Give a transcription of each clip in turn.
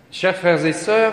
Chers frères et sœurs,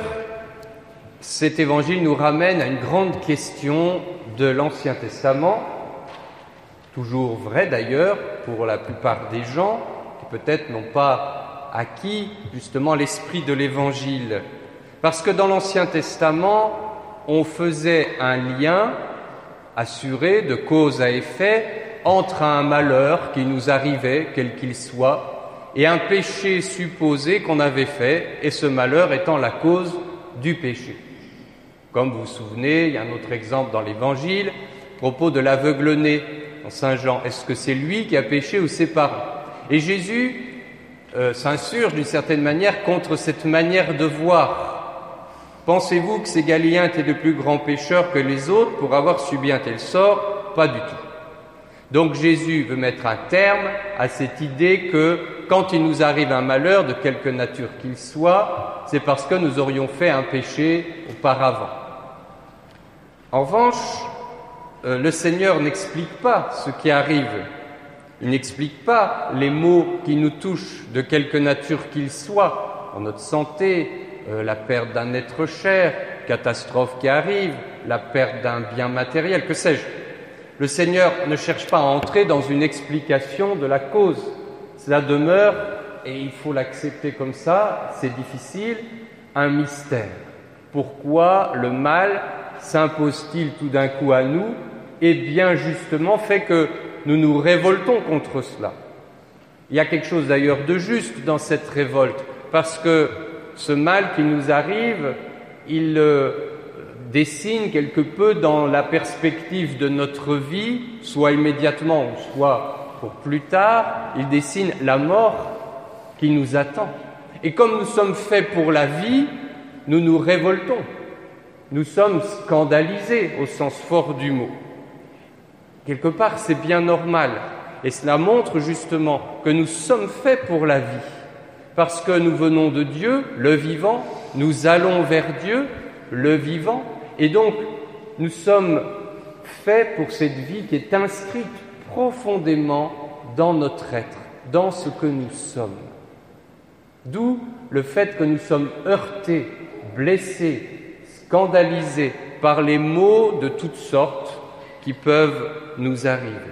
cet évangile nous ramène à une grande question de l'Ancien Testament, toujours vrai d'ailleurs pour la plupart des gens qui peut-être n'ont pas acquis justement l'esprit de l'Évangile. Parce que dans l'Ancien Testament, on faisait un lien assuré de cause à effet entre un malheur qui nous arrivait, quel qu'il soit, et un péché supposé qu'on avait fait, et ce malheur étant la cause du péché. Comme vous vous souvenez, il y a un autre exemple dans l'Évangile, à propos de l'aveugle-né, en Saint Jean. Est-ce que c'est lui qui a péché ou ses parents? Et Jésus s'insurge d'une certaine manière contre cette manière de voir. Pensez-vous que ces Galiléens étaient de plus grands pécheurs que les autres pour avoir subi un tel sort? Pas du tout. Donc Jésus veut mettre un terme à cette idée que quand il nous arrive un malheur, de quelque nature qu'il soit, c'est parce que nous aurions fait un péché auparavant. En revanche, le Seigneur n'explique pas ce qui arrive. Il n'explique pas les maux qui nous touchent, de quelque nature qu'ils soient, dans notre santé, la perte d'un être cher, catastrophe qui arrive, la perte d'un bien matériel, que sais-je. Le Seigneur ne cherche pas à entrer dans une explication de la cause. Cela demeure, et il faut l'accepter comme ça, c'est difficile, un mystère. Pourquoi le mal s'impose-t-il tout d'un coup à nous et bien justement fait que nous nous révoltons contre cela? Il y a quelque chose d'ailleurs de juste dans cette révolte, parce que ce mal qui nous arrive, il dessine quelque peu dans la perspective de notre vie, soit immédiatement ou soit pour plus tard, il dessine la mort qui nous attend. Et comme nous sommes faits pour la vie, nous nous révoltons. Nous sommes scandalisés au sens fort du mot. Quelque part, c'est bien normal. Et cela montre justement que nous sommes faits pour la vie. Parce que nous venons de Dieu, le vivant, nous allons vers Dieu, le vivant. Et donc, nous sommes faits pour cette vie qui est inscrite profondément dans notre être, dans ce que nous sommes. D'où le fait que nous sommes heurtés, blessés, scandalisés par les maux de toutes sortes qui peuvent nous arriver.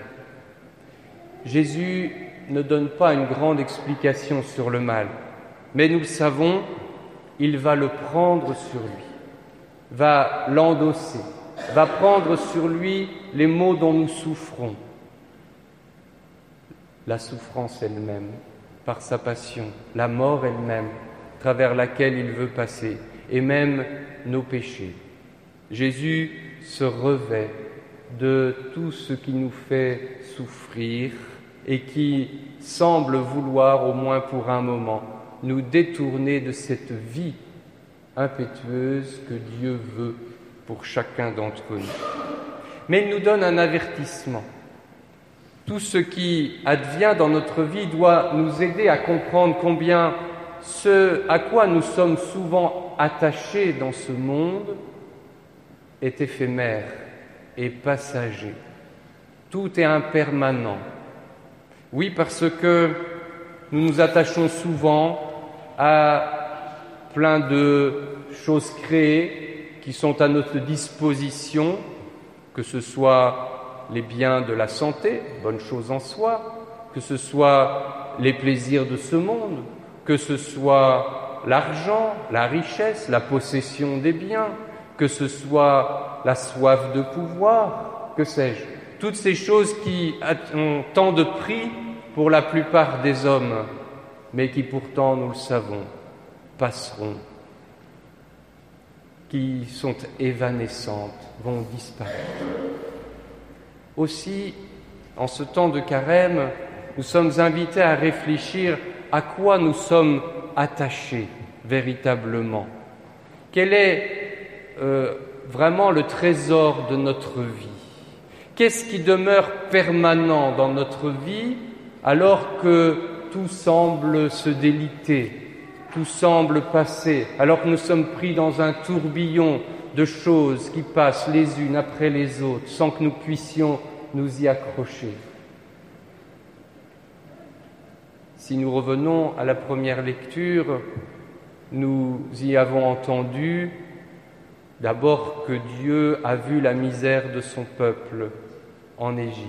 Jésus ne donne pas une grande explication sur le mal, mais nous le savons, il va le prendre sur lui, va l'endosser, va prendre sur lui les maux dont nous souffrons. La souffrance elle-même, par sa passion, la mort elle-même, à travers laquelle il veut passer, et même nos péchés. Jésus se revêt de tout ce qui nous fait souffrir et qui semble vouloir, au moins pour un moment, nous détourner de cette vie impétueuse que Dieu veut pour chacun d'entre nous. Mais il nous donne un avertissement. Tout ce qui advient dans notre vie doit nous aider à comprendre combien ce à quoi nous sommes souvent attachés dans ce monde est éphémère et passager. Tout est impermanent. Oui, parce que nous nous attachons souvent à plein de choses créées qui sont à notre disposition, que ce soit les biens de la santé, bonne chose en soi, que ce soit les plaisirs de ce monde, que ce soit l'argent, la richesse, la possession des biens, que ce soit la soif de pouvoir, que sais-je. Toutes ces choses qui ont tant de prix pour la plupart des hommes, mais qui pourtant, nous le savons, passeront, qui sont évanescentes, vont disparaître. Aussi, en ce temps de carême, nous sommes invités à réfléchir à quoi nous sommes attachés véritablement. Quel est vraiment le trésor de notre vie? Qu'est-ce qui demeure permanent dans notre vie alors que tout semble se déliter, tout semble passer, alors que nous sommes pris dans un tourbillon de choses qui passent les unes après les autres sans que nous puissions nous y accrocher? Si nous revenons à la première lecture, nous y avons entendu d'abord que Dieu a vu la misère de son peuple en Égypte.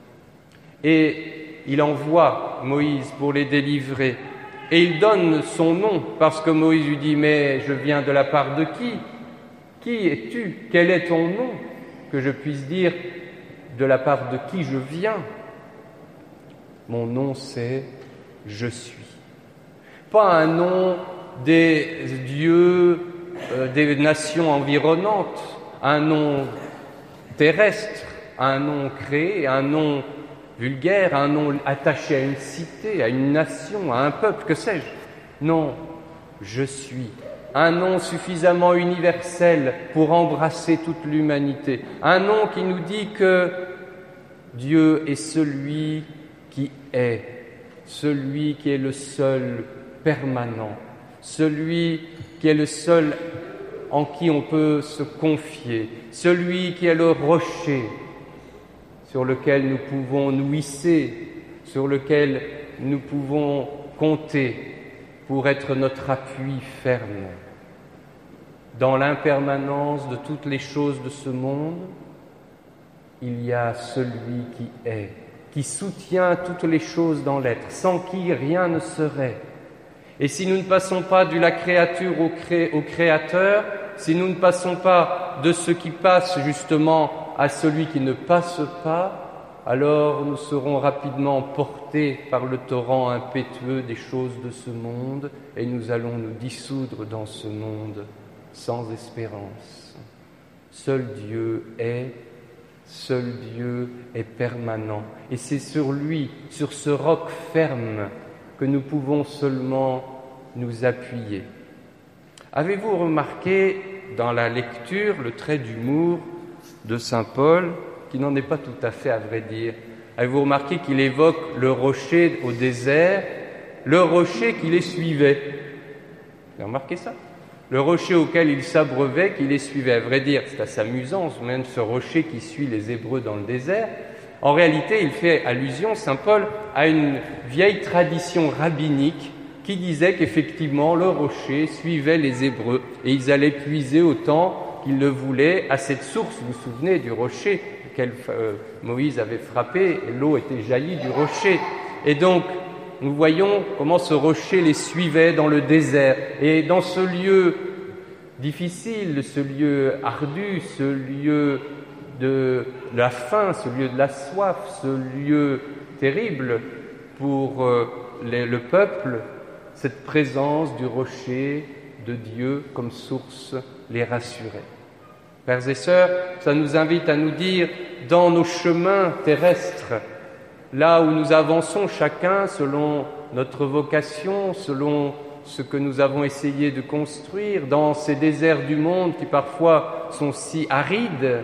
Et il envoie Moïse pour les délivrer. Et il donne son nom, parce que Moïse lui dit « Mais je viens de la part de qui ? Qui es-tu ? Quel est ton nom ? Que je puisse dire de la part de qui je viens. Mon nom c'est « Je suis ». Pas un nom des dieux, des nations environnantes, un nom terrestre, un nom créé, un nom vulgaire, un nom attaché à une cité, à une nation, à un peuple, que sais-je. Non, je suis. Un nom suffisamment universel pour embrasser toute l'humanité. Un nom qui nous dit que Dieu est celui qui est le seul permanent, celui qui est le seul en qui on peut se confier, celui qui est le rocher sur lequel nous pouvons nous hisser, sur lequel nous pouvons compter pour être notre appui ferme. Dans l'impermanence de toutes les choses de ce monde, il y a celui qui est, qui soutient toutes les choses dans l'être, sans qui rien ne serait. Et si nous ne passons pas de la créature au Créateur, si nous ne passons pas de ce qui passe justement à celui qui ne passe pas, alors nous serons rapidement portés par le torrent impétueux des choses de ce monde et nous allons nous dissoudre dans ce monde sans espérance. Seul Dieu est permanent. Et c'est sur lui, sur ce roc ferme, que nous pouvons seulement nous appuyer. Avez-vous remarqué dans la lecture le trait d'humour de saint Paul, qui n'en est pas tout à fait à vrai dire? Avez-vous remarqué qu'il évoque le rocher au désert, le rocher qui les suivait? Vous avez remarqué ça? Le rocher auquel il s'abreuvait, qui les suivait. À vrai dire, c'est assez amusant, même ce rocher qui suit les Hébreux dans le désert. En réalité, il fait allusion, saint Paul, à une vieille tradition rabbinique qui disait qu'effectivement, le rocher suivait les Hébreux et ils allaient puiser autant qu'ils le voulaient à cette source. Vous vous souvenez du rocher auquel Moïse avait frappé, et l'eau était jaillie du rocher. Et donc, nous voyons comment ce rocher les suivait dans le désert. Et dans ce lieu difficile, ce lieu ardu, ce lieu de la faim, ce lieu de la soif, ce lieu terrible pour le peuple, cette présence du rocher de Dieu comme source les rassurait. Frères et sœurs, ça nous invite à nous dire, dans nos chemins terrestres, là où nous avançons chacun selon notre vocation, selon ce que nous avons essayé de construire, dans ces déserts du monde qui parfois sont si arides,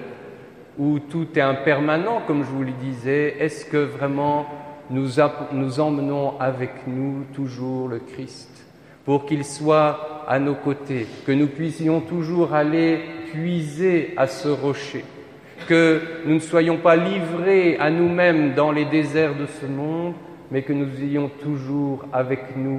où tout est impermanent, comme je vous le disais, est-ce que vraiment nous emmenons avec nous toujours le Christ pour qu'il soit à nos côtés, que nous puissions toujours aller puiser à ce rocher, que nous ne soyons pas livrés à nous-mêmes dans les déserts de ce monde, mais que nous ayons toujours avec nous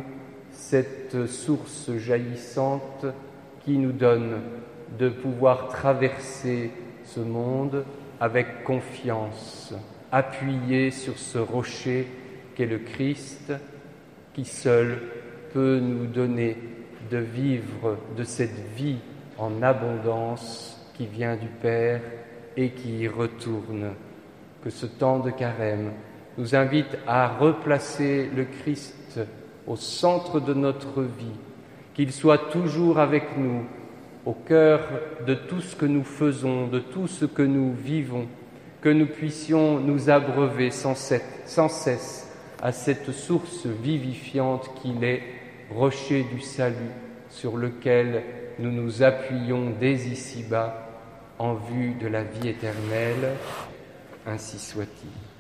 cette source jaillissante qui nous donne de pouvoir traverser ce monde avec confiance, appuyé sur ce rocher qu'est le Christ, qui seul peut nous donner de vivre de cette vie en abondance qui vient du Père et qui y retourne. Que ce temps de carême nous invite à replacer le Christ au centre de notre vie, qu'il soit toujours avec nous, au cœur de tout ce que nous faisons, de tout ce que nous vivons, que nous puissions nous abreuver sans cesse à cette source vivifiante qu'il est, rocher du salut, sur lequel nous nous appuyons dès ici-bas en vue de la vie éternelle. Ainsi soit-il.